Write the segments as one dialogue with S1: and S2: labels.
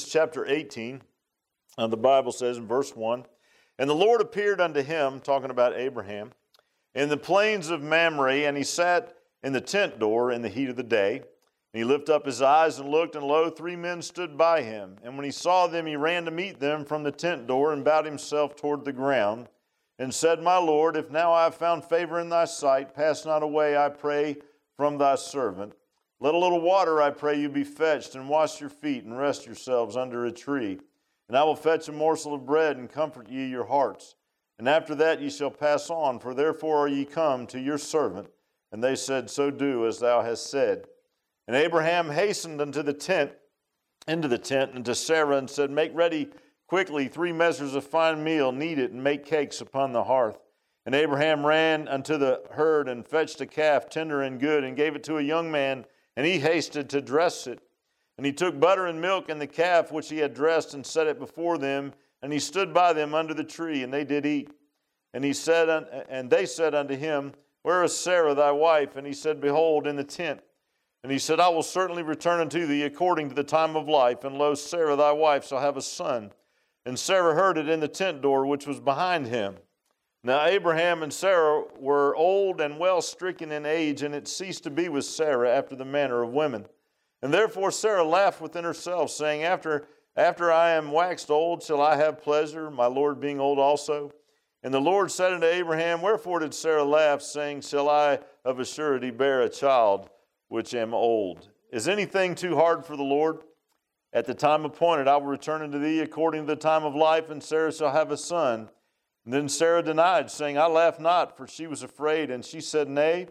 S1: Genesis chapter 18, the Bible says in verse 1, "And the Lord appeared unto him," talking about Abraham, "in the plains of Mamre, and he sat in the tent door in the heat of the day. And he lifted up his eyes and looked, and lo, 3 men stood by him. And when he saw them, he ran to meet them from the tent door, and bowed himself toward the ground, and said, My Lord, if now I have found favor in thy sight, pass not away, I pray, from thy servant. Let a little water, I pray you, be fetched, and wash your feet, and rest yourselves under a tree. And I will fetch a morsel of bread, and comfort ye your hearts. And after that ye shall pass on, for therefore are ye come to your servant. And they said, So do as thou hast said. And Abraham hastened into the tent, and to Sarah, and said, Make ready quickly 3 measures of fine meal, knead it, and make cakes upon the hearth. And Abraham ran unto the herd, and fetched a calf, tender and good, and gave it to a young man, and he hasted to dress it. And he took butter and milk and the calf which he had dressed, and set it before them. And he stood by them under the tree, and they did eat. And they said unto him, Where is Sarah thy wife? And he said, Behold, in the tent. And he said, I will certainly return unto thee according to the time of life, and lo, Sarah thy wife shall have a son. And Sarah heard it in the tent door which was behind him. Now Abraham and Sarah were old and well stricken in age, and it ceased to be with Sarah after the manner of women. And therefore Sarah laughed within herself, saying, After I am waxed old, shall I have pleasure, my Lord being old also? And the Lord said unto Abraham, Wherefore did Sarah laugh, saying, Shall I of a surety bear a child which am old? Is anything too hard for the Lord? At the time appointed I will return unto thee according to the time of life, and Sarah shall have a son. And then Sarah denied, saying, I laugh not, for she was afraid. And she said, Nay,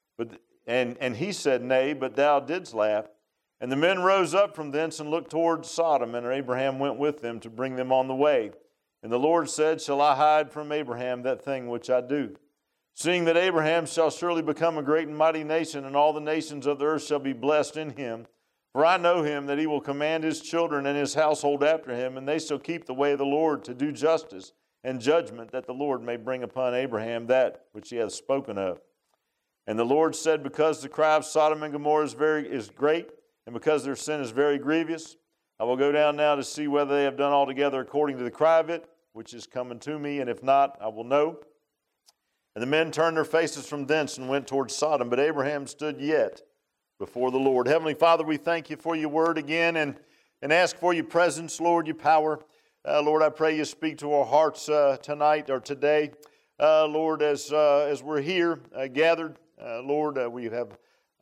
S1: and he said, Nay, but thou didst laugh. And the men rose up from thence and looked toward Sodom, and Abraham went with them to bring them on the way. And the Lord said, Shall I hide from Abraham that thing which I do? Seeing that Abraham shall surely become a great and mighty nation, and all the nations of the earth shall be blessed in him. For I know him, that he will command his children and his household after him, and they shall keep the way of the Lord to do justice and judgment, that the Lord may bring upon Abraham that which he hath spoken of. And the Lord said, Because the cry of Sodom and Gomorrah is great, and because their sin is very grievous, I will go down now to see whether they have done altogether according to the cry of it, which is coming to me, and if not, I will know. And the men turned their faces from thence and went toward Sodom, but Abraham stood yet before the Lord. Heavenly Father, we thank you for your word again, and ask for your presence, Lord, your power. Lord, I pray you speak to our hearts tonight or today. Lord, as we're here gathered, Lord, we have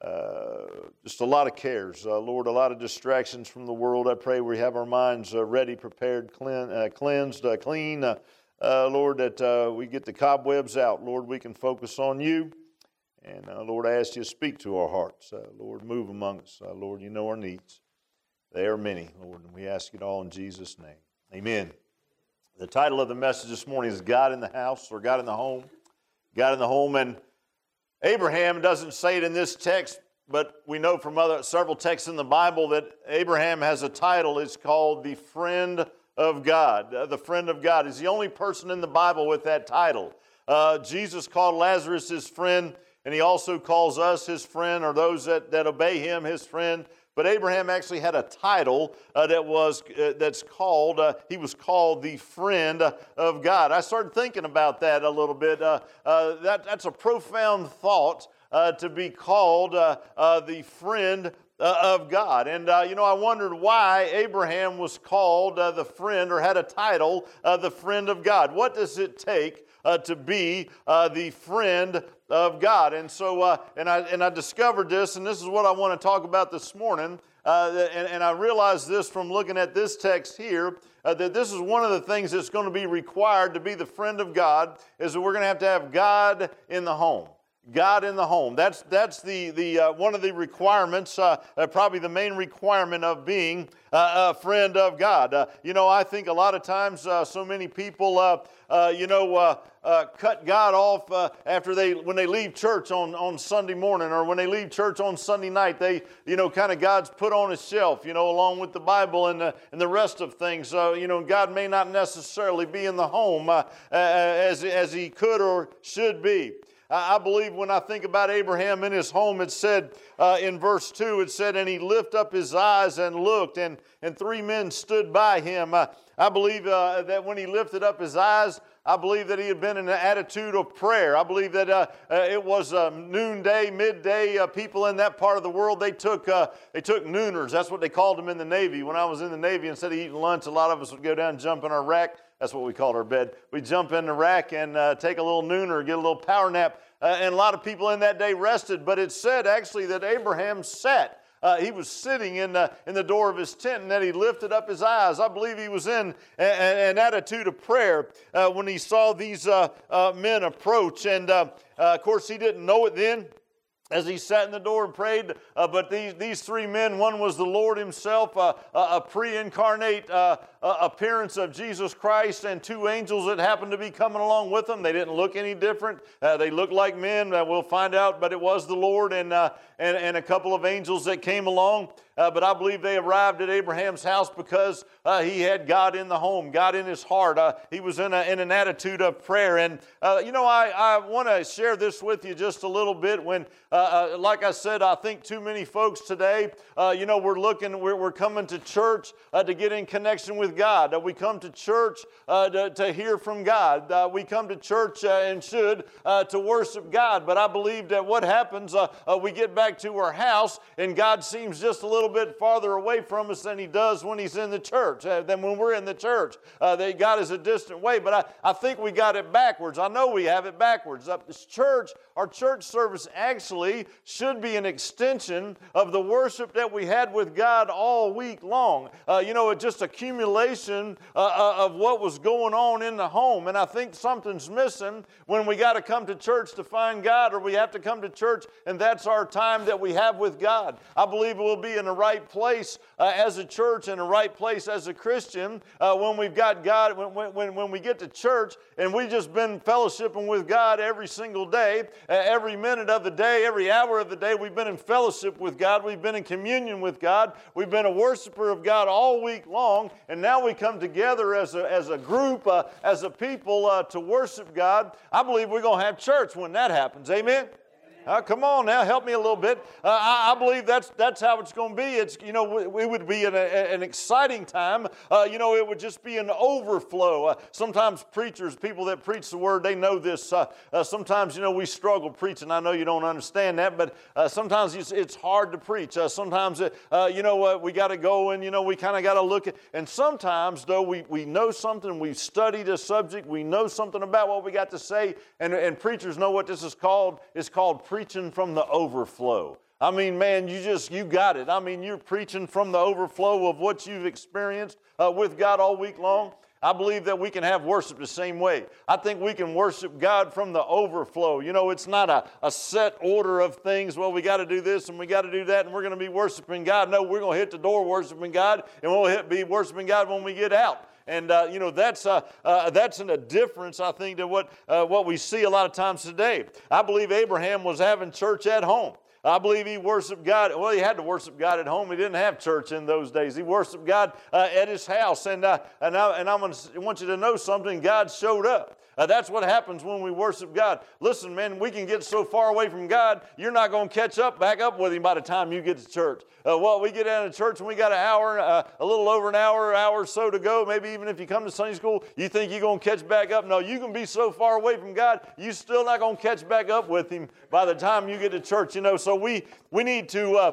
S1: just a lot of cares. Lord, a lot of distractions from the world. I pray we have our minds ready, prepared, cleansed, clean. Lord, that we get the cobwebs out. Lord, we can focus on you. And Lord, I ask you to speak to our hearts. Lord, move among us. Lord, you know our needs. They are many, Lord, and we ask it all in Jesus' name. Amen. The title of the message this morning is God in the House, or God in the Home. God in the Home. And Abraham doesn't say it in this text, but we know from several texts in the Bible that Abraham has a title. It's called the Friend of God. The Friend of God is the only person in the Bible with that title. Jesus called Lazarus his friend, and he also calls us his friend, or those that obey him his friend. But Abraham actually had a title that's called, he was called the Friend of God. I started thinking about that a little bit. That's a profound thought, to be called the Friend of God. And, I wondered why Abraham was called the friend, or had a title, the Friend of God. What does it take to be the friend of God? And so, and I discovered this, and this is what I want to talk about this morning. And I realized this from looking at this text here, that this is one of the things that's going to be required to be the friend of God, is that we're going to have God in the home. God in the home. That's the one of the requirements, probably the main requirement of being a friend of God. I think a lot of times so many people, cut God off when they leave church on Sunday morning, or when they leave church on Sunday night. They, kind of God's put on a shelf, along with the Bible and the rest of things. God may not necessarily be in the home as he could or should be. I believe when I think about Abraham in his home, it said in verse 2, it said, and he lifted up his eyes and looked, and 3 men stood by him. I believe that when he lifted up his eyes, I believe that he had been in an attitude of prayer. I believe that it was noonday, midday. People in that part of the world, they took nooners. That's what they called them in the Navy. When I was in the Navy, instead of eating lunch, a lot of us would go down and jump in our rack. That's what we called our bed. We'd jump in the rack and take a little nooner, get a little power nap. And a lot of people in that day rested. But it said actually that Abraham sat. He was sitting in the door of his tent, and that he lifted up his eyes. I believe he was in an attitude of prayer when he saw these men approach. And of course, he didn't know it then, as he sat in the door and prayed, but these 3 men, one was the Lord himself, a pre-incarnate appearance of Jesus Christ, and 2 angels that happened to be coming along with them. They didn't look any different. They looked like men. We'll find out, but it was the Lord and a couple of angels that came along. But I believe they arrived at Abraham's house because he had God in the home, God in his heart. He was in an attitude of prayer. And, I want to share this with you just a little bit. When, like I said, I think too many folks today, we're coming to church to get in connection with God. We come to church to hear from God. We come to church and should to worship God. But I believe that what happens, we get back to our house and God seems just a little bit farther away from us than he does when he's in the church, than when we're in the church. That God is a distant way, but I think we got it backwards. I know we have it backwards. This church, our church service actually should be an extension of the worship that we had with God all week long. Just accumulation of what was going on in the home. And I think something's missing when we got to come to church to find God, or we have to come to church and that's our time that we have with God. I believe we'll be in the right place as a church and the right place as a Christian when we've got God, when we get to church and we've just been fellowshipping with God every single day, every minute of the day, every hour of the day. We've been in fellowship with God. We've been in communion with God. We've been a worshiper of God all week long, and now we come together as a group, as a people to worship God. I believe we're going to have church when that happens. Amen? Come on now, help me a little bit. I believe that's how it's going to be. It's it would be an exciting time. It would just be an overflow. Sometimes preachers, people that preach the word, they know this. Sometimes we struggle preaching. I know you don't understand that, but sometimes it's hard to preach. Sometimes we got to go and we kind of got to look at. And sometimes though we know something, we've studied a subject, we know something about what we got to say, and preachers know what this is called. It's called preaching from the overflow. I mean, man, you got it. I mean, you're preaching from the overflow of what you've experienced with God all week long. I believe that we can have worship the same way. I think we can worship God from the overflow. It's not a set order of things. Well, we got to do this and we got to do that and we're going to be worshiping God. No, we're going to hit the door worshiping God, and we'll be worshiping God when we get out. And, that's a difference, I think, to what we see a lot of times today. I believe Abraham was having church at home. I believe he worshiped God. Well, he had to worship God at home. He didn't have church in those days. He worshiped God at his house. And I want you to know something. God showed up. That's what happens when we worship God. Listen, man, we can get so far away from God, you're not going to catch back up with him by the time you get to church. We get out of church and we got an hour, a little over an hour or so to go. Maybe even if you come to Sunday school, you think you're going to catch back up. No, you can be so far away from God, you're still not going to catch back up with him by the time you get to church. So we need to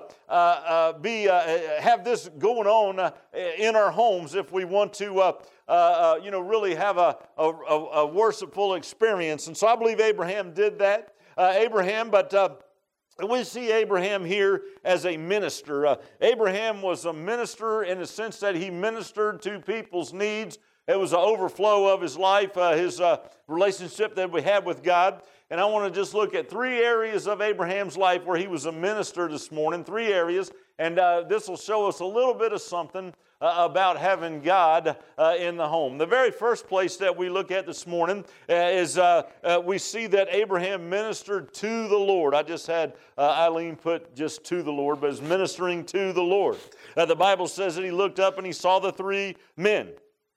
S1: have this going on in our homes if we want to really have a worshipful experience. And so I believe Abraham did that. But we see Abraham here as a minister. Abraham was a minister in the sense that he ministered to people's needs. It was an overflow of his life, his relationship that we had with God. And I want to just look at 3 areas of Abraham's life where he was a minister this morning, 3 areas. And this will show us a little bit of something about having God in the home. The very first place that we look at this morning is we see that Abraham ministered to the Lord. I just had Eileen put just to the Lord, but it's ministering to the Lord. The Bible says that he looked up and he saw the 3 men.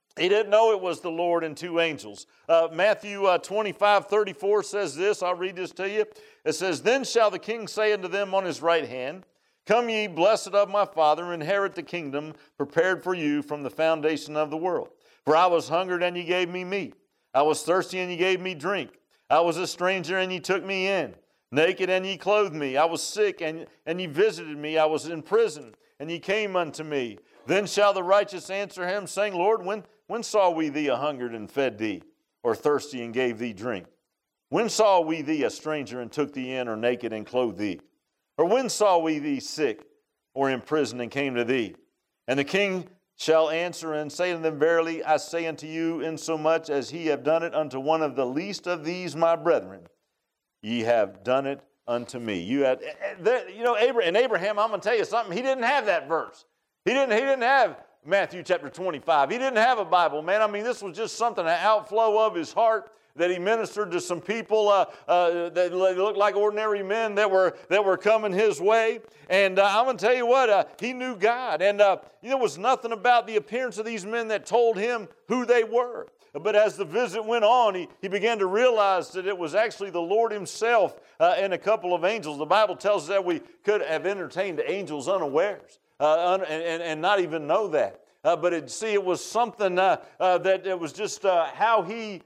S1: He didn't know it was the Lord and two angels. Matthew 25:34 says this. I'll read this to you. It says, "Then shall the king say unto them on his right hand, Come ye, blessed of my Father, inherit the kingdom prepared for you from the foundation of the world. For I was hungered, and ye gave me meat. I was thirsty, and ye gave me drink. I was a stranger, and ye took me in. Naked, and ye clothed me. I was sick, and ye visited me. I was in prison, and ye came unto me. Then shall the righteous answer him, saying, Lord, when saw we thee a hungered and fed thee, or thirsty and gave thee drink? When saw we thee a stranger and took thee in, or naked and clothed thee? Or when saw we thee sick, or in prison and came to thee? And the king shall answer and say unto them, Verily I say unto you, insomuch as he have done it unto one of the least of these my brethren, ye have done it unto me." Abraham, I'm going to tell you something. He didn't have that verse. He didn't have Matthew chapter 25. He didn't have a Bible, man. I mean, this was just something, an outflow of his heart that he ministered to some people that looked like ordinary men that were coming his way. And I'm going to tell you what, he knew God. And there was nothing about the appearance of these men that told him who they were. But as the visit went on, he began to realize that it was actually the Lord himself and a couple of angels. The Bible tells us that we could have entertained angels unawares and not even know that. But it was something that it was just how he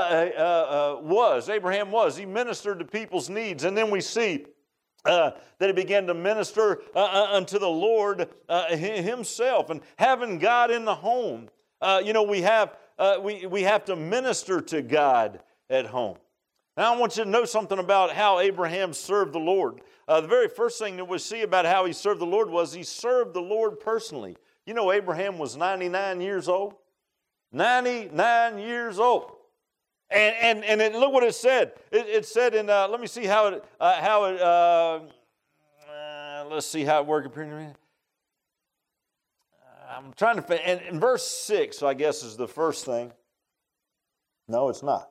S1: Abraham was. He ministered to people's needs. And then we see that he began to minister unto the Lord himself. And having God in the home, we have to minister to God at home. Now I want you to know something about how Abraham served the Lord. The very first thing that we see about how he served the Lord was he served the Lord personally. You know, Abraham was 99 years old. 99 years old. And look what it said. It said in, let me see how it let's see how it worked. I'm trying to, and in verse 6, I guess, is the first thing. No, it's not.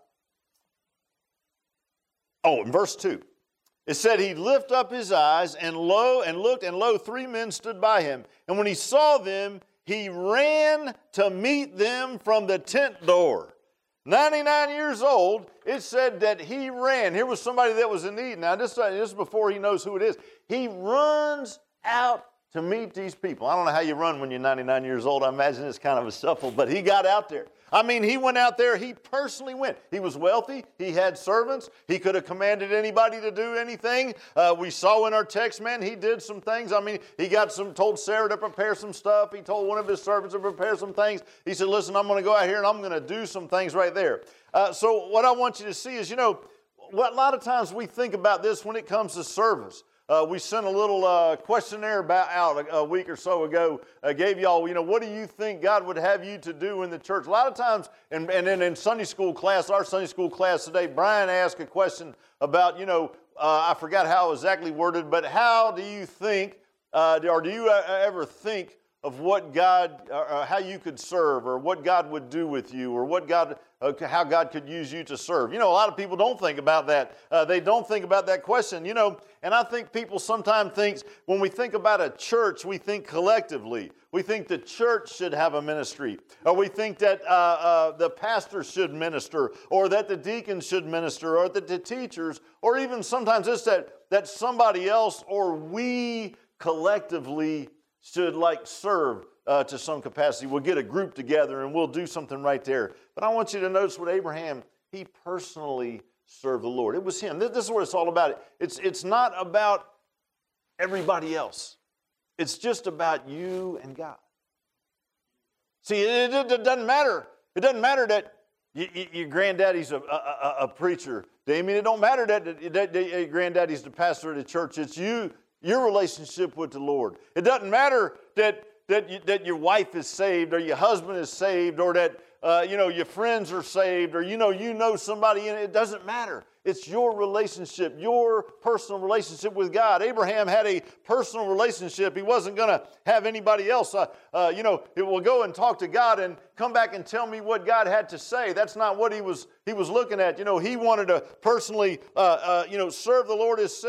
S1: Oh, in verse 2. It said, he lifted up his eyes, and looked, and lo, 3 men stood by him. And when he saw them, he ran to meet them from the tent door. 99 years old, it said that he ran. Here was somebody that was in need. Now, this is before he knows who it is. He runs out to meet these people. I don't know how you run when you're 99 years old. I imagine it's kind of a shuffle, but he got out there. I mean, he went out there. He personally went. He was wealthy. He had servants. He could have commanded anybody to do anything. We saw in our text, man, he did some things. I mean, he told Sarah to prepare some stuff. He told one of his servants to prepare some things. He said, listen, I'm going to go out here and I'm going to do some things right there. So what I want you to see is, a lot of times we think about this when it comes to service. We sent a little questionnaire out a week or so ago. Gave y'all, what do you think God would have you to do in the church? A lot of times, and then in Sunday school class, our Sunday school class today, Brian asked a question about, I forgot how exactly worded, but how do you think, or do you ever think of what God, or how you could serve, or what God would do with you, or how God could use you to serve? A lot of people don't think about that. They don't think about that question, and I think people sometimes think, when we think about a church, we think collectively. We think the church should have a ministry, or we think that the pastor should minister, or that the deacons should minister, or that the teachers, or even sometimes it's that somebody else or we collectively should serve to some capacity. We'll get a group together and we'll do something right there. But I want you to notice what Abraham, he personally served the Lord. It was him. This is what it's all about. It's not about everybody else. It's just about you and God. See, it doesn't matter. It doesn't matter that your granddaddy's a preacher. Damien, it don't matter that your granddaddy's the pastor of the church. It's you. Your relationship with the Lord. It doesn't matter that your wife is saved, or your husband is saved, or that your friends are saved, or you know somebody in it. It doesn't matter. It's your relationship, your personal relationship with God. Abraham had a personal relationship. He wasn't going to have anybody else. He will go and talk to God and come back and tell me what God had to say. That's not what he was looking at. He wanted to personally serve the Lord himself.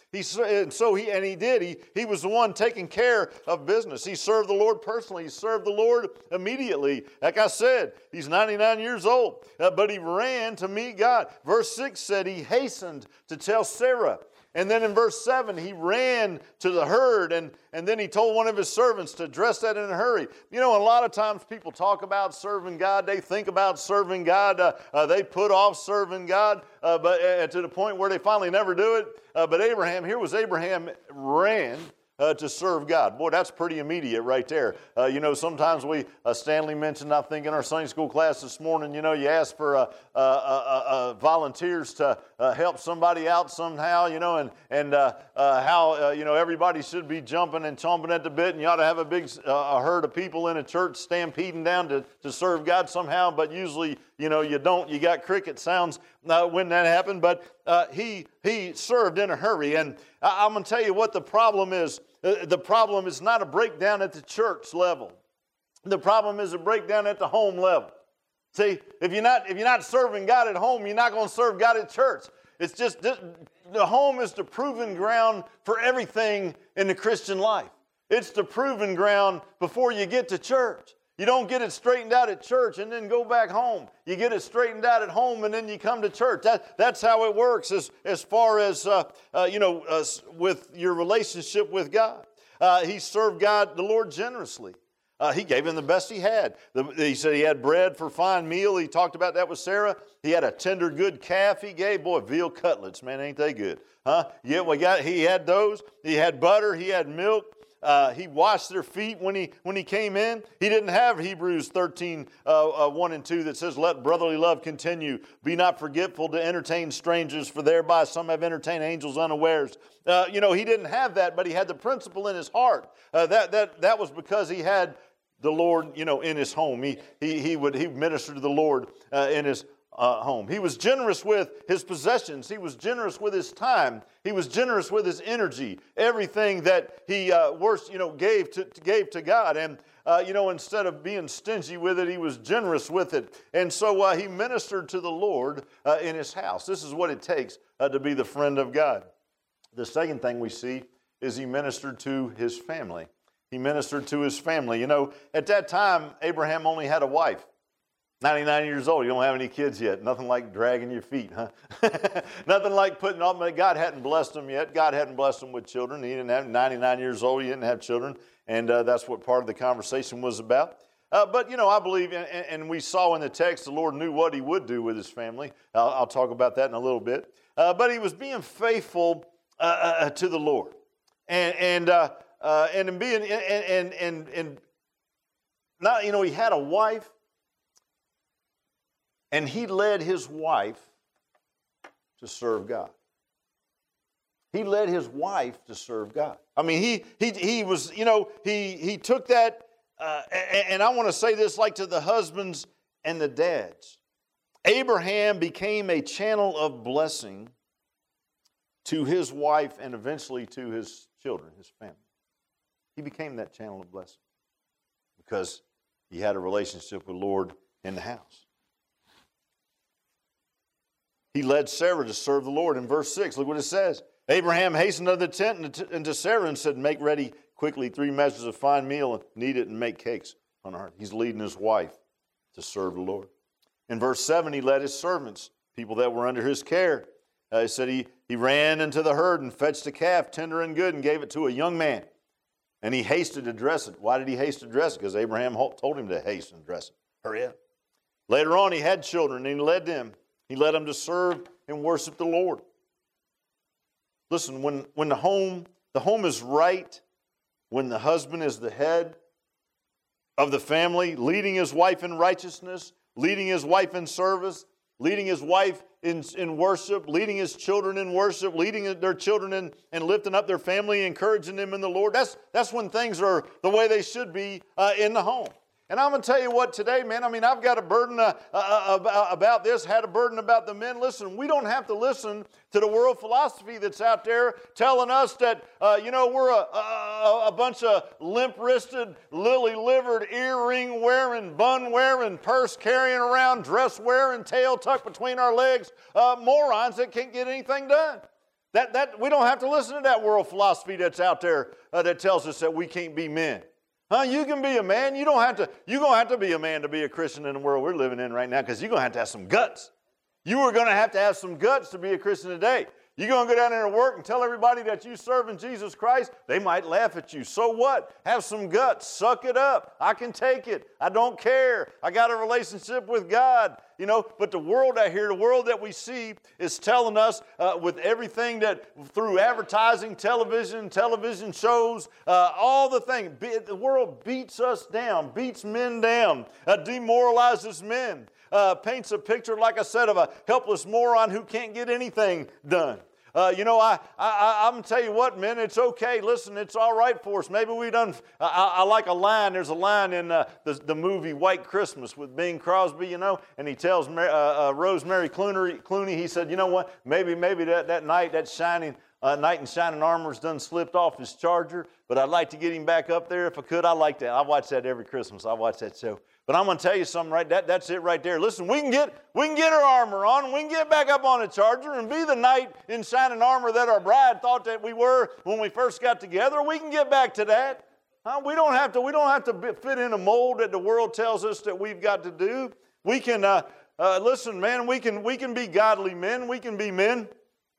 S1: He did. He was the one taking care of business. He served the Lord personally. He served the Lord immediately. Like I said, he's 99 years old, but he ran to meet God. Verse 6 said he hastened to tell Sarah. And then in verse 7, he ran to the herd, and then he told one of his servants to dress that in a hurry. You know, a lot of times people talk about serving God. They think about serving God. They put off serving God, but to the point where they finally never do it. But Abraham ran to serve God. Boy, that's pretty immediate right there. Sometimes Stanley mentioned, I think in our Sunday school class this morning, you ask for volunteers to help somebody out somehow, and how everybody should be jumping and chomping at the bit, and you ought to have a big herd of people in a church stampeding down to serve God somehow, but usually, you don't. You got cricket sounds when that happened, but he served in a hurry, and I'm going to tell you what the problem is. The problem is not a breakdown at the church level. The problem is a breakdown at the home level. See, if you're not serving God at home, you're not going to serve God at church. It's just the home is the proving ground for everything in the Christian life. It's the proving ground before you get to church. You don't get it straightened out at church and then go back home. You get it straightened out at home and then you come to church. That's how it works as far as, with your relationship with God. He served God, the Lord, generously. He gave him the best he had. He said he had bread for fine meal. He talked about that with Sarah. He had a tender, good calf he gave. Boy, veal cutlets, man, ain't they good? Huh? Yeah, he had those. He had butter. He had milk. He washed their feet when he came in. He didn't have Hebrews 13, 1 and 2 that says, let brotherly love continue. Be not forgetful to entertain strangers, for thereby some have entertained angels unawares. He didn't have that, but he had the principle in his heart. That was because he had the Lord, in his home. He ministered to the Lord in his home. He was generous with his possessions. He was generous with his time. He was generous with his energy. Everything that he gave to God. And instead of being stingy with it, he was generous with it. And so he ministered to the Lord in his house. This is what it takes to be the friend of God. The second thing we see is he ministered to his family. He ministered to his family. At that time, Abraham only had a wife. 99 years old, you don't have any kids yet. Nothing like dragging your feet, huh? Nothing like putting on, God hadn't blessed him yet. God hadn't blessed him with children. He didn't have, 99 years old, he didn't have children. And that's what part of the conversation was about. But I believe, and we saw in the text, the Lord knew what he would do with his family. I'll talk about that in a little bit. But he was being faithful to the Lord. And being, not, he had a wife. And he led his wife to serve God. He led his wife to serve God. I mean, he was, he took that, and I want to say this like to the husbands and the dads. Abraham became a channel of blessing to his wife and eventually to his children, his family. He became that channel of blessing because he had a relationship with the Lord in the house. He led Sarah to serve the Lord. In verse 6, look what it says. Abraham hastened to the tent and to Sarah and said, make ready quickly 3 measures of fine meal and knead it and make cakes on her. He's leading his wife to serve the Lord. In verse 7, he led his servants, people that were under his care. He said he ran into the herd and fetched a calf, tender and good, and gave it to a young man. And he hasted to dress it. Why did he haste to dress it? Because Abraham told him to hasten to dress it. Hurry up. Later on, he had children and he led them. He led them to serve and worship the Lord. Listen, when the home is right, when the husband is the head of the family, leading his wife in righteousness, leading his wife in service, leading his wife in worship, leading his children in worship, leading their children in and lifting up their family, encouraging them in the Lord. That's when things are the way they should be in the home. And I'm going to tell you what today, man, I've got a burden about this, had a burden about the men. Listen, we don't have to listen to the world philosophy that's out there telling us that, we're a bunch of limp-wristed, lily-livered, earring-wearing, bun-wearing, purse-carrying around, dress-wearing, tail tucked between our legs, morons that can't get anything done. We don't have to listen to that world philosophy that's out there that tells us that we can't be men. You can be a man. You're going to have to be a man to be a Christian in the world we're living in right now, because you're going to have some guts. You are going to have some guts to be a Christian today. You're going to go down there to work and tell everybody that you serve in Jesus Christ. They might laugh at you. So what? Have some guts. Suck it up. I can take it. I don't care. I got a relationship with God. But the world out here, the world that we see is telling us with everything that through advertising, television shows, all the things. The world beats us down, beats men down, demoralizes men, paints a picture, like I said, of a helpless moron who can't get anything done. I'm going to tell you what, men, it's okay. Listen, it's all right for us. Maybe we done, I like a line. There's a line in the movie White Christmas with Bing Crosby, and he tells Rosemary Clooney, he said, you know what, maybe that night, that shining knight in shining armor's done slipped off his charger, but I'd like to get him back up there if I could. I like that. I watch that every Christmas. I watch that show. But I'm going to tell you something that's it right there. Listen, we can get our armor on, and we can get back up on the charger and be the knight in shining armor that our bride thought that we were when we first got together. We can get back to that. We don't have to fit in a mold that the world tells us that we've got to do. We can listen, man. We can be godly men. We can be men,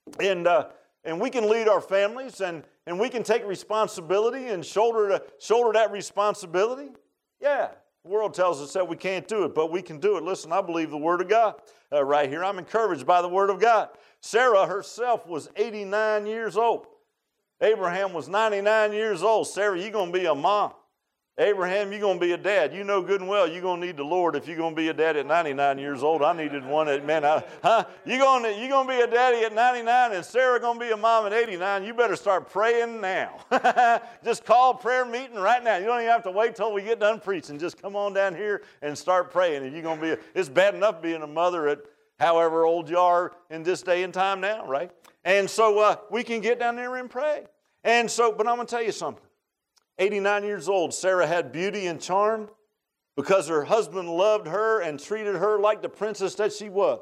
S1: and we can lead our families, and we can take responsibility and shoulder that responsibility. Yeah. The world tells us that we can't do it, but we can do it. Listen, I believe the Word of God right here. I'm encouraged by the Word of God. Sarah herself was 89 years old. Abraham was 99 years old. Sarah, you're going to be a mom. Abraham, you're going to be a dad. You know good and well you're going to need the Lord if you're going to be a dad at 99 years old. I needed one at, you're going to be a daddy at 99 and Sarah going to be a mom at 89. You better start praying now. Just call a prayer meeting right now. You don't even have to wait till we get done preaching. Just come on down here and start praying. If you're going to it's bad enough being a mother at however old you are in this day and time now, right? And so we can get down there and pray. And so, but I'm going to tell you something. 89 years old, Sarah had beauty and charm because her husband loved her and treated her like the princess that she was.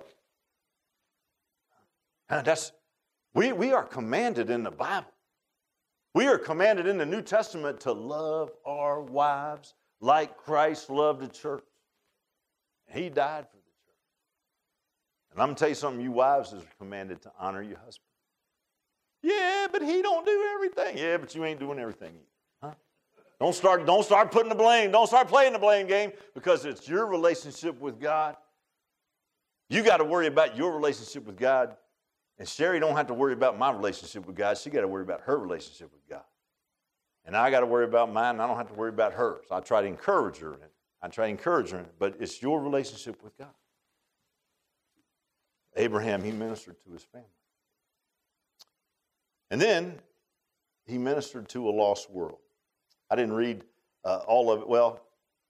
S1: We are commanded in the Bible. We are commanded in the New Testament to love our wives like Christ loved the church. He died for the church. And I'm going to tell you something, you wives are commanded to honor your husband. Yeah, but he don't do everything. Yeah, but you ain't doing everything either. Don't start putting the blame. Don't start playing the blame game because it's your relationship with God. You got to worry about your relationship with God. And Sherry don't have to worry about my relationship with God. She got to worry about her relationship with God. And I got to worry about mine, and I don't have to worry about hers. I try to encourage her in it. But it's your relationship with God. Abraham, he ministered to his family. And then he ministered to a lost world. I didn't read all of it. Well,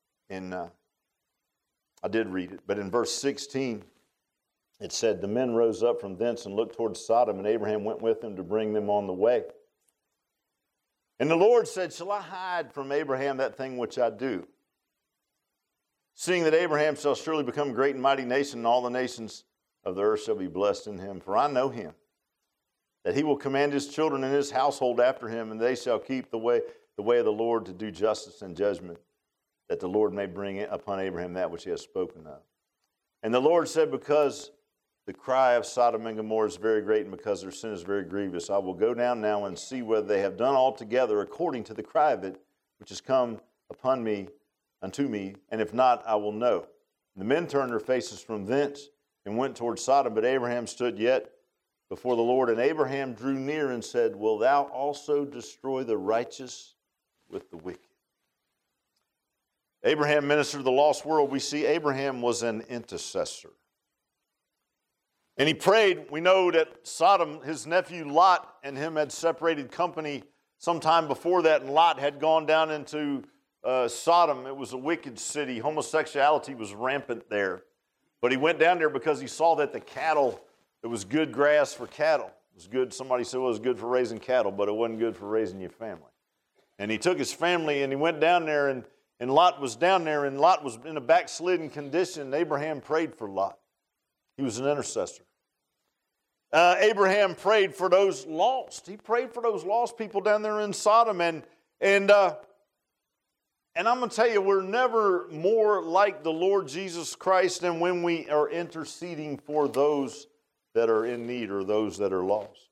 S1: I did read it. But in verse 16, it said, the men rose up from thence and looked toward Sodom, and Abraham went with them to bring them on the way. And the Lord said, shall I hide from Abraham that thing which I do? Seeing that Abraham shall surely become a great and mighty nation, and all the nations of the earth shall be blessed in him. For I know him, that he will command his children and his household after him, and they shall keep the way of the Lord to do justice and judgment, that the Lord may bring upon Abraham that which he has spoken of. And the Lord said, because the cry of Sodom and Gomorrah is very great, and because their sin is very grievous, I will go down now and see whether they have done altogether according to the cry of it, which has come upon me, unto me, and if not, I will know. And the men turned their faces from thence and went toward Sodom, but Abraham stood yet before the Lord, and Abraham drew near and said, wilt thou also destroy the righteous with the wicked? Abraham ministered to the lost world. We see Abraham was an intercessor. And he prayed. We know that Sodom, his nephew Lot, and him had separated company sometime before that, and Lot had gone down into Sodom. It was a wicked city. Homosexuality was rampant there. But he went down there because he saw that the cattle, it was good grass for cattle. It was good. Somebody said, well, it was good for raising cattle, but it wasn't good for raising your family. And he took his family and he went down there, and Lot was down there, and Lot was in a backslidden condition. Abraham prayed for Lot. He was an intercessor. Abraham prayed for those lost. He prayed for those lost people down there in Sodom. And I'm going to tell you, we're never more like the Lord Jesus Christ than when we are interceding for those that are in need or those that are lost.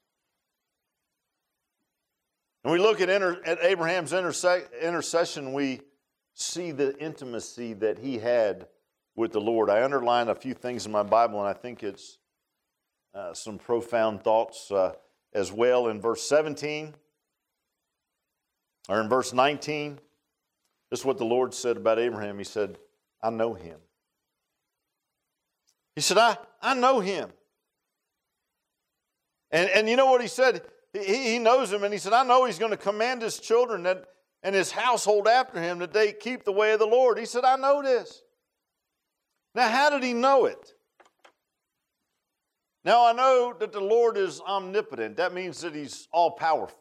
S1: And we look at Abraham's intercession, we see the intimacy that he had with the Lord. I underlined a few things in my Bible, and I think it's some profound thoughts as well. In verse 17, or in verse 19, this is what the Lord said about Abraham. He said, I know him. He said, I know him. And you know what he said? He knows him, and he said, I know he's going to command his children and his household after him that they keep the way of the Lord. He said, I know this. Now, how did he know it? Now, I know that the Lord is omnipotent. That means that he's all-powerful.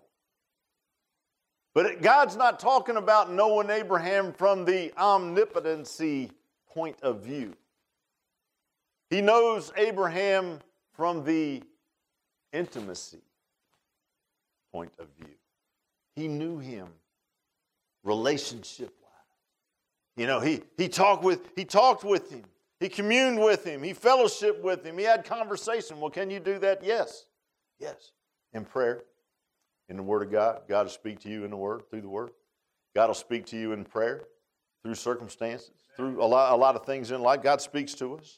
S1: But God's not talking about knowing Abraham from the omnipotency point of view. He knows Abraham from the intimacy point of view. He knew him relationship-wise. You know, he talked with him. He communed with him. He fellowshiped with him. He had conversation. Well, can you do that? Yes. Yes. In prayer, in the Word of God. God will speak to you in the Word, through the Word. God will speak to you in prayer, through circumstances, through a lot of things in life. God speaks to us.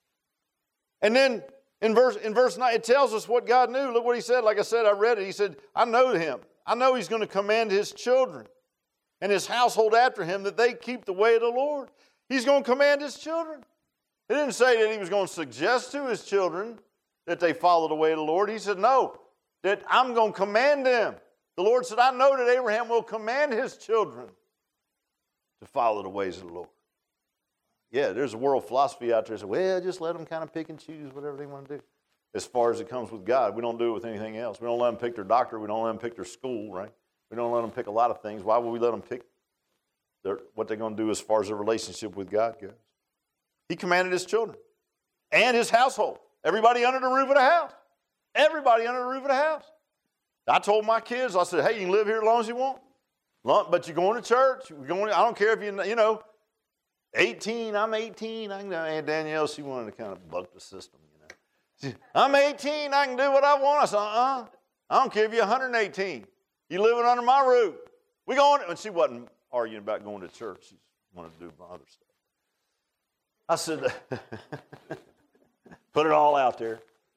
S1: And then in verse 9, it tells us what God knew. Look what he said. Like I said, I read it. He said, I know him. I know he's going to command his children and his household after him that they keep the way of the Lord. He's going to command his children. He didn't say that he was going to suggest to his children that they follow the way of the Lord. He said, no, that I'm going to command them. The Lord said, I know that Abraham will command his children to follow the ways of the Lord. Yeah, there's a world philosophy out there that says, well, just let them kind of pick and choose whatever they want to do. As far as it comes with God, we don't do it with anything else. We don't let them pick their doctor. We don't let them pick their school, right? We don't let them pick a lot of things. Why would we let them pick what they're going to do as far as their relationship with God goes? He commanded his children and his household. Everybody under the roof of the house. Everybody under the roof of the house. I told my kids, I said, hey, you can live here as long as you want. But you're going to church. I don't care if you know, 18, I'm 18. And Danielle, she wanted to kind of buck the system, you know. I'm 18, I can do what I want. I said, I don't care if you're 118. You living under my roof. We going, and she wasn't arguing about going to church. She wanted to do my other stuff. I said, put it all out there.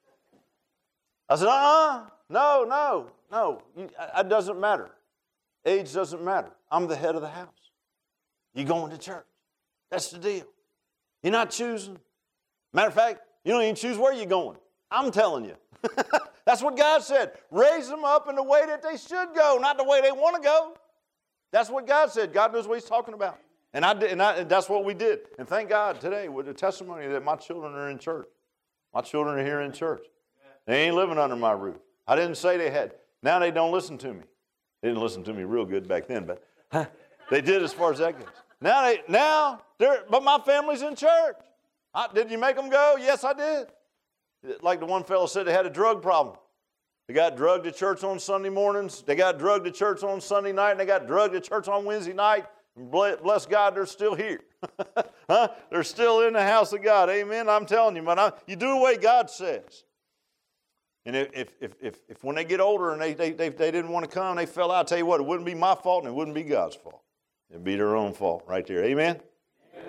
S1: I said, no. It doesn't matter. Age doesn't matter. I'm the head of the house. You going to church. That's the deal. You're not choosing. Matter of fact, you don't even choose where you're going. I'm telling you. That's what God said. Raise them up in the way that they should go, not the way they want to go. That's what God said. God knows what he's talking about. And that's what we did. And thank God today with the testimony that my children are in church. My children are here in church. They ain't living under my roof. I didn't say they had. Now they don't listen to me. They didn't listen to me real good back then, but they did as far as that goes. But my family's in church. Did you make them go? Yes, I did. Like the one fellow said, they had a drug problem. They got drugged to church on Sunday mornings. They got drugged to church on Sunday night, and they got drugged to church on Wednesday night. And bless God, they're still here. They're still in the house of God. Amen. I'm telling you, man. You do the way God says. And if when they get older and they didn't want to come, they fell out, I'll tell you what, it wouldn't be my fault and it wouldn't be God's fault. It'd be their own fault right there. Amen? Amen.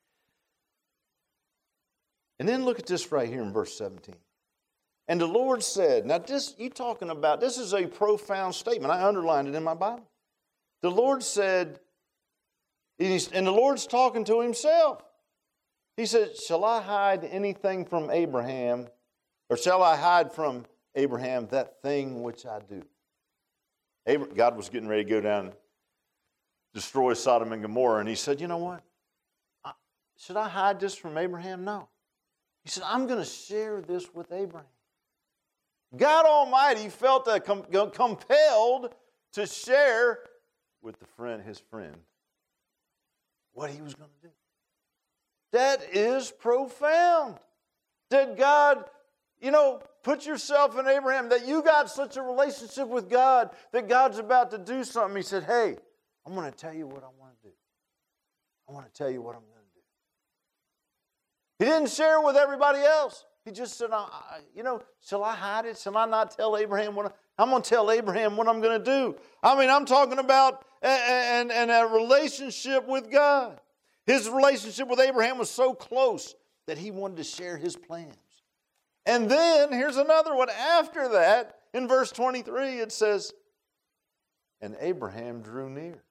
S1: And then look at this right here in verse 17. And the Lord said, now this is a profound statement. I underlined it in my Bible. The Lord said, and the Lord's talking to himself. He said, shall I hide anything from Abraham, or shall I hide from Abraham that thing which I do? God was getting ready to go down and destroy Sodom and Gomorrah, and he said, you know what? Should I hide this from Abraham? No. He said, I'm going to share this with Abraham. God Almighty felt compelled to share with his friend what he was going to do. That is profound. That God, put yourself in Abraham, that you got such a relationship with God that God's about to do something. He said, hey, I'm going to tell you what I want to do. I want to tell you what I'm going to do. He didn't share it with everybody else. He just said, shall I hide it? Shall I not tell Abraham I'm going to tell Abraham what I'm going to do. I mean, I'm talking about a relationship with God. His relationship with Abraham was so close that he wanted to share his plans. And then, here's another one. After that, in verse 23, it says, and Abraham drew near.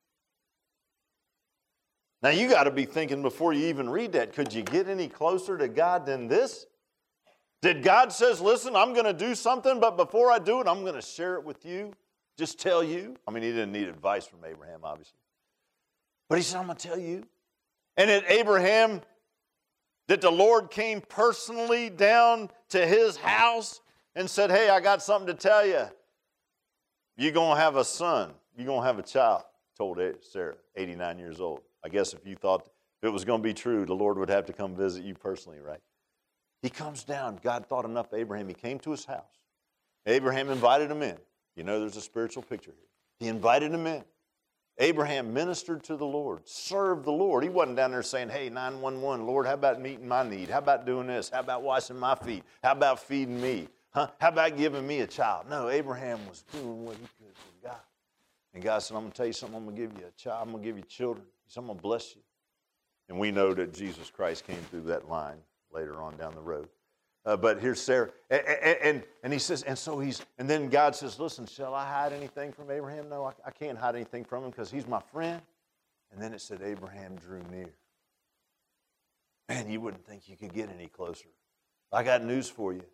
S1: Now, you got to be thinking before you even read that, could you get any closer to God than this? Did God says, listen, I'm going to do something, but before I do it, I'm going to share it with you, just tell you. I mean, he didn't need advice from Abraham, obviously. But he said, I'm going to tell you. And at Abraham, that the Lord came personally down to his house and said, hey, I got something to tell you. You're going to have a son. You're going to have a child, told Sarah, 89 years old. I guess if you thought if it was going to be true, the Lord would have to come visit you personally, right? He comes down. God thought enough of Abraham. He came to his house. Abraham invited him in. You know, there's a spiritual picture here. He invited him in. Abraham ministered to the Lord, served the Lord. He wasn't down there saying, hey, 911, Lord, how about meeting my need? How about doing this? How about washing my feet? How about feeding me? How about giving me a child? No, Abraham was doing what he could for God. And God said, I'm going to tell you something. I'm going to give you a child. I'm going to give you children. He said, I'm going to bless you. And we know that Jesus Christ came through that line later on down the road. But here's Sarah. And he says, and then God says, listen, shall I hide anything from Abraham? No, I can't hide anything from him because he's my friend. And then it said Abraham drew near. Man, you wouldn't think you could get any closer. I got news for you.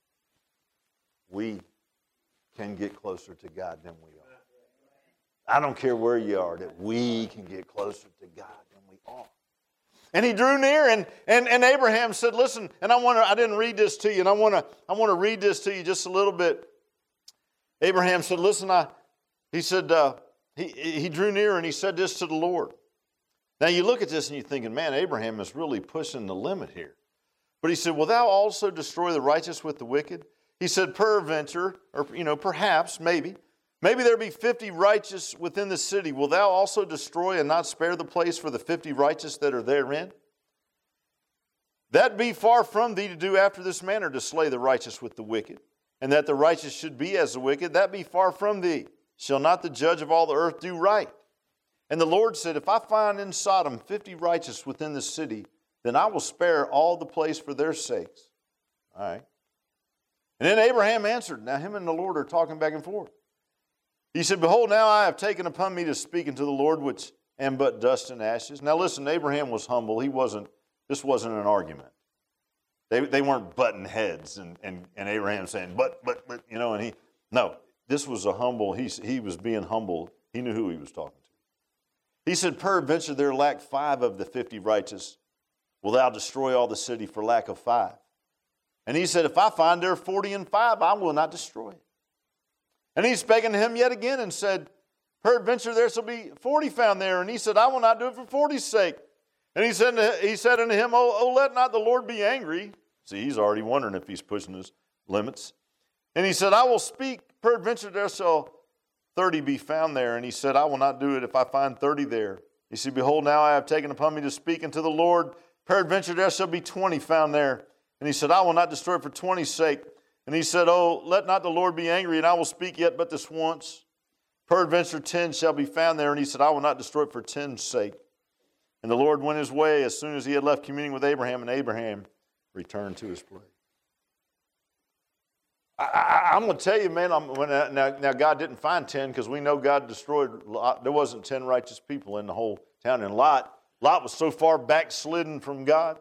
S1: We can get closer to God than we are. I don't care where you are, that we can get closer to God than we are. And he drew near, and Abraham said, listen, and I didn't read this to you, and I want to read this to you just a little bit. Abraham said, listen, he drew near and he said this to the Lord. Now you look at this and you're thinking, man, Abraham is really pushing the limit here. But he said, will thou also destroy the righteous with the wicked? He said, peradventure, or perhaps, maybe there be 50 righteous within the city. Will thou also destroy and not spare the place for the 50 righteous that are therein? That be far from thee to do after this manner, to slay the righteous with the wicked, and that the righteous should be as the wicked. That be far from thee. Shall not the judge of all the earth do right? And the Lord said, if I find in Sodom 50 righteous within the city, then I will spare all the place for their sakes. All right. And then Abraham answered. Now him and the Lord are talking back and forth. He said, behold, now I have taken upon me to speak unto the Lord, which am but dust and ashes. Now listen, Abraham was humble. This wasn't an argument. They weren't butting heads and Abraham saying, but, no, this was a humble, he was being humble. He knew who he was talking to. He said, peradventure there lack 5 of the 50 righteous. Will thou destroy all the city for lack of 5? And he said, if I find there 40 and 5, I will not destroy it. And he spake unto him yet again and said, peradventure there shall be 40 found there. And he said, I will not do it for 40's sake. And he said unto him, oh, let not the Lord be angry. See, he's already wondering if he's pushing his limits. And he said, I will speak, peradventure there shall 30 be found there. And he said, I will not do it if I find 30 there. He said, behold, now I have taken upon me to speak unto the Lord. Peradventure there shall be 20 found there. And he said, I will not destroy it for 20's sake. And he said, oh, let not the Lord be angry, and I will speak yet but this once. Peradventure 10 shall be found there. And he said, I will not destroy it for 10's sake. And the Lord went his way as soon as he had left communing with Abraham, and Abraham returned to his place. I'm going to tell you, man, now God didn't find 10 because we know God destroyed Lot. There wasn't 10 righteous people in the whole town. And Lot was so far backslidden from God.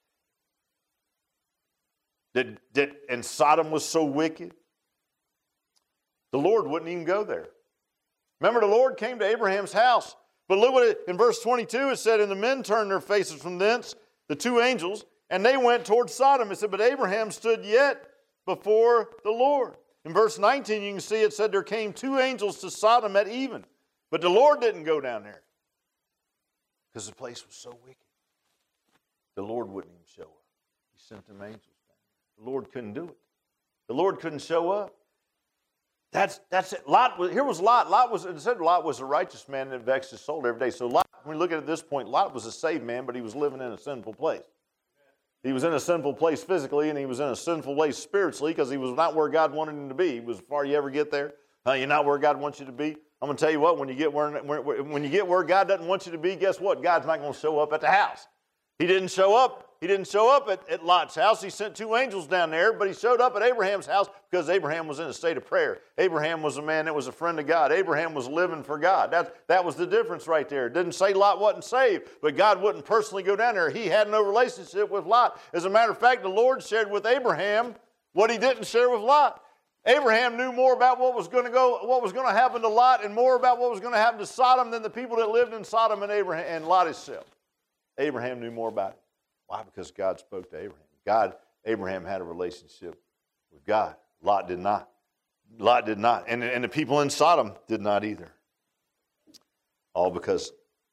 S1: And Sodom was so wicked, the Lord wouldn't even go there. Remember, the Lord came to Abraham's house. But look what in verse 22 it said, and the men turned their faces from thence, the 2 angels, and they went toward Sodom. It said, but Abraham stood yet before the Lord. In verse 19 you can see it said there came 2 angels to Sodom at even. But the Lord didn't go down there because the place was so wicked. The Lord wouldn't even show up. He sent them angels. The Lord couldn't do it. The Lord couldn't show up. That's it. Here was Lot. It said Lot was a righteous man that vexed his soul every day. So Lot, when we look at this point, Lot was a saved man, but he was living in a sinful place. He was in a sinful place physically, and he was in a sinful place spiritually because he was not where God wanted him to be. He was far. You ever get there? You're not where God wants you to be. I'm going to tell you what. When you get where God doesn't want you to be, guess what? God's not going to show up at the house. He didn't show up. He didn't show up at Lot's house. He sent 2 angels down there, but he showed up at Abraham's house because Abraham was in a state of prayer. Abraham was a man that was a friend of God. Abraham was living for God. That was the difference right there. It didn't say Lot wasn't saved, but God wouldn't personally go down there. He had no relationship with Lot. As a matter of fact, the Lord shared with Abraham what he didn't share with Lot. Abraham knew more about what was going to happen to Lot and more about what was going to happen to Sodom than the people that lived in Sodom and Lot himself. Abraham knew more about it. Why? Because God spoke to Abraham. Abraham had a relationship with God. Lot did not. Lot did not. And the people in Sodom did not either. All because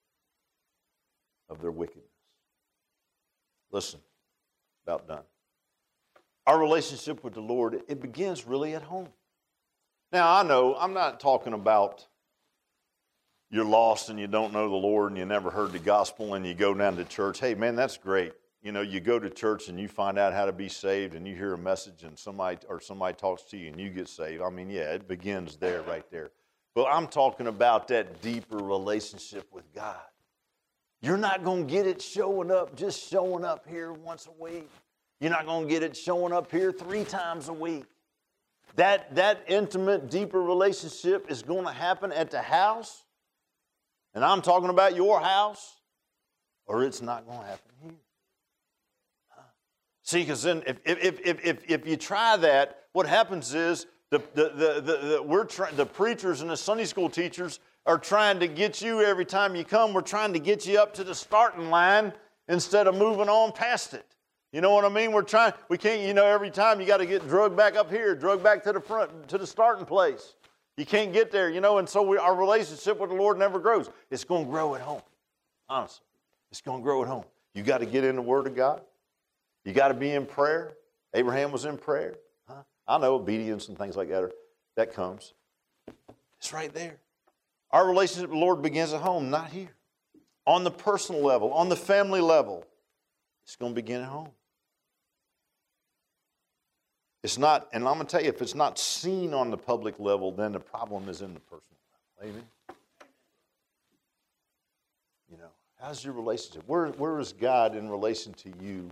S1: of their wickedness. Listen, about done. Our relationship with the Lord, it begins really at home. Now, I know I'm not talking about you're lost and you don't know the Lord and you never heard the gospel and you go down to church. Hey, man, that's great. You know, you go to church and you find out how to be saved and you hear a message and somebody talks to you and you get saved. I mean, yeah, it begins there, right there. But I'm talking about that deeper relationship with God. You're not going to get it showing up here once a week. You're not going to get it showing up here 3 times a week. That intimate, deeper relationship is going to happen at the house. And I'm talking about your house, or it's not going to happen here. See, because then if you try that, what happens is the preachers and the Sunday school teachers are trying to get you every time you come. We're trying to get you up to the starting line instead of moving on past it. You know what I mean? We can't, every time you got to get drugged back up here, drugged back to the front, to the starting place. You can't get there, and so our relationship with the Lord never grows. It's going to grow at home. Honestly, it's going to grow at home. You got to get in the Word of God. You got to be in prayer. Abraham was in prayer. I know obedience and things like that comes. It's right there. Our relationship with the Lord begins at home, not here. On the personal level, on the family level, it's going to begin at home. It's not, and I'm going to tell you, if it's not seen on the public level, then the problem is in the personal level. Amen? How's your relationship? Where is God in relation to you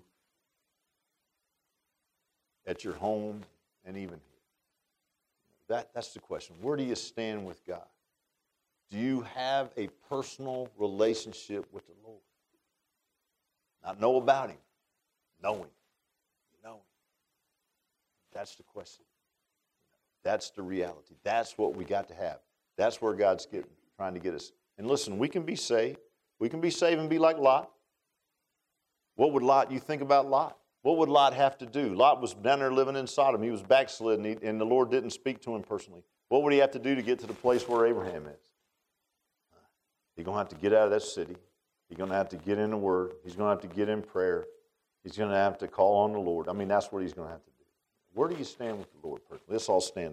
S1: at your home and even here? That's the question. Where do you stand with God? Do you have a personal relationship with the Lord? Not know about Him. Know Him. You know Him. That's the question. That's the reality. That's what we got to have. That's where God's trying to get us. And listen, we can be saved. We can be saved and be like Lot. What would you think about Lot? What would Lot have to do? Lot was down there living in Sodom. He was backslidden, and the Lord didn't speak to him personally. What would he have to do to get to the place where Abraham is? He's going to have to get out of that city. He's going to have to get in the Word. He's going to have to get in prayer. He's going to have to call on the Lord. I mean, that's what he's going to have to do. Where do you stand with the Lord personally? Let's all stand.